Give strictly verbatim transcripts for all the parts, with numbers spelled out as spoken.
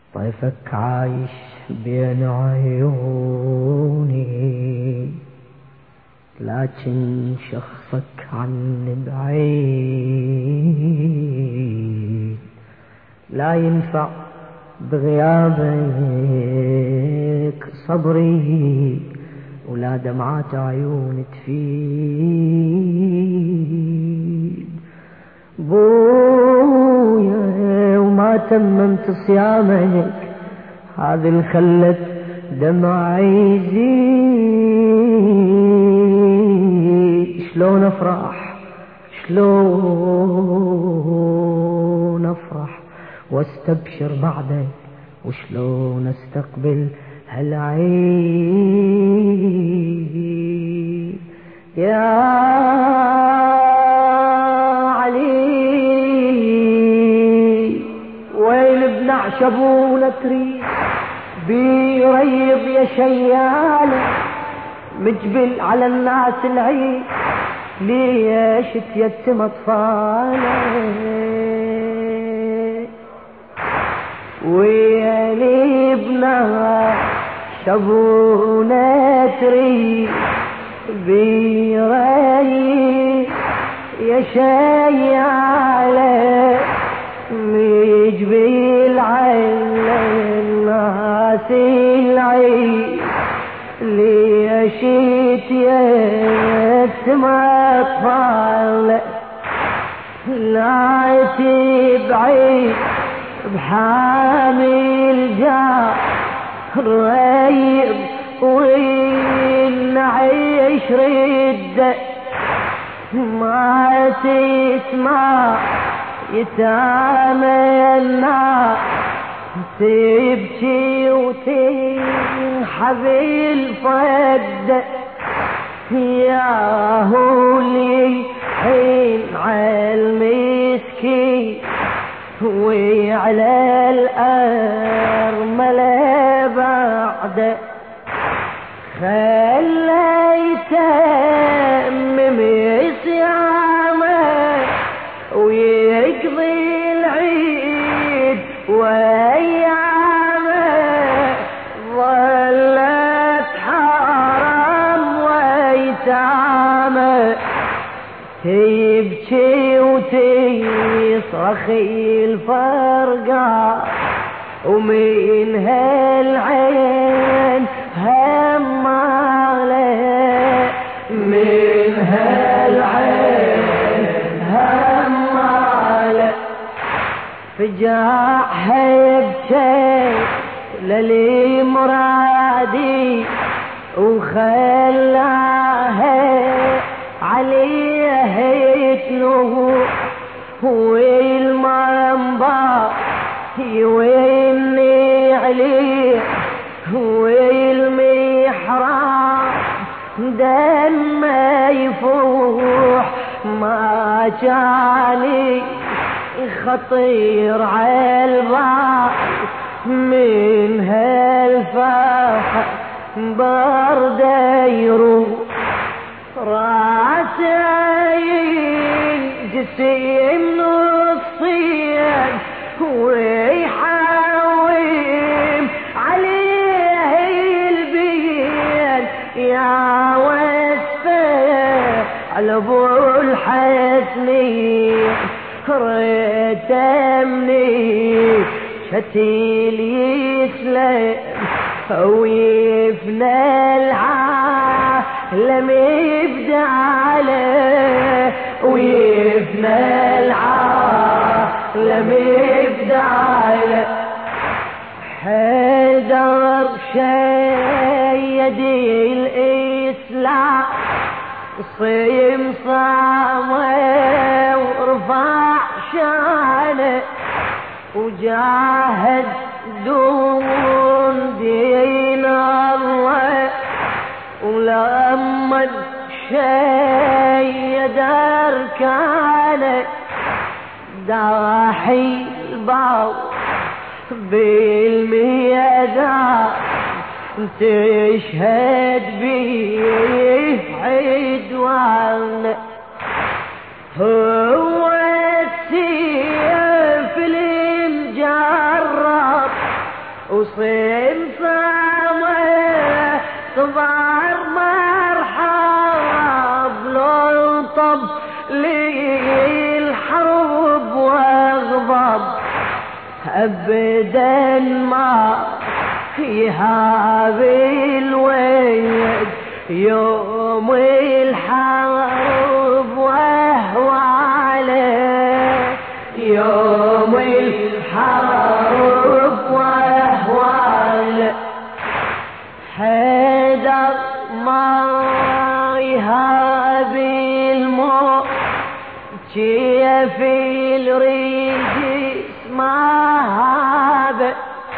طيفك عايش بين عيوني، لكن شخصك عني بعيد. لا ينفع بغيابك صبري، ولا دمعات عيون تفيد. بويا وما تممت صيامك، هذه اللي خلت دمعي يزيد. شلون افرح شلون افرح واستبشر بعدك، وشلون استقبل هالعيد. يا علي وين بنعشبون تريد، بيريض يا شيالة مجبل على الناس العيد، ليش تيتم اطفاله ويلي ابنها شبونه تريد، بيريض يا شيالة مجبل على الناس العيد، ليش يتيتم اطفاله. لا تبعد بحامل جار ريب ونعيش رده، ما تسمع يتامى تبكي وتنحب الفد. يا هولي حين عالمسكين وعلى الأرملة بعد، خليته من صيامه ويقضي العيد وايامه، ظلت حرام ويتامه تبكي وتصرخ الفرقة، ومن هالعين هماله، من هالعين هماله. فجاعها يبكي للي مرادي، وخلاها عليه يتلو، والمنبر يويني عليه، والمحراب دم يفوح، ما جاني خطير عالبار من هالفخر برده يروح. راسي جسيم نصين ويحاوم عليه البين، يا وسفه على ابو الحسنين ريتمني شتيل يسلم ويفنى العالم يبدعله، ويفنى العالم يبدعله. حيدر شيدي الإسلام صيم صامه ورفع شانه، وجاهد دون دين الله، ولما شيد أركانه داحي الباب بالميدان تشهد بيه عدوانه. هو السيف المجرب وصيم صامه صبر مرحب لو طب لي الحرب واغضب ابدا ما يهابي الويد يوم الحرب وهو عليه يوم الحرب وهو عليه حيدر ما يهابي الموت كيف الريد ما هابه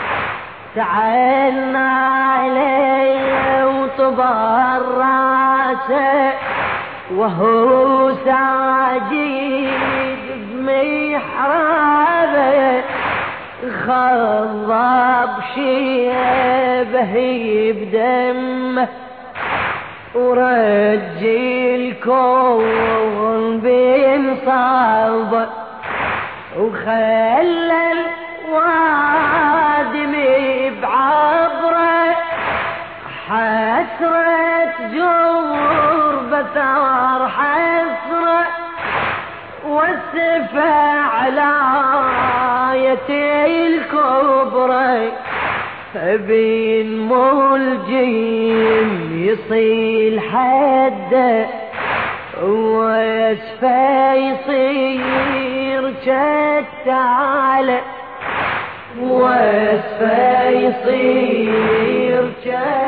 تعالنا عليه وطبر راسه وهو ساجد بمحرابه خضب شيبه بدمه ورجي الكون بانصابه وخلى الوادمي بعبره حسرة جربة ثار حسرة والسفة على آيتي الكبرى بين ملجم يصيل حده ويسفى يصير شتعله ويسفى يصير شتعله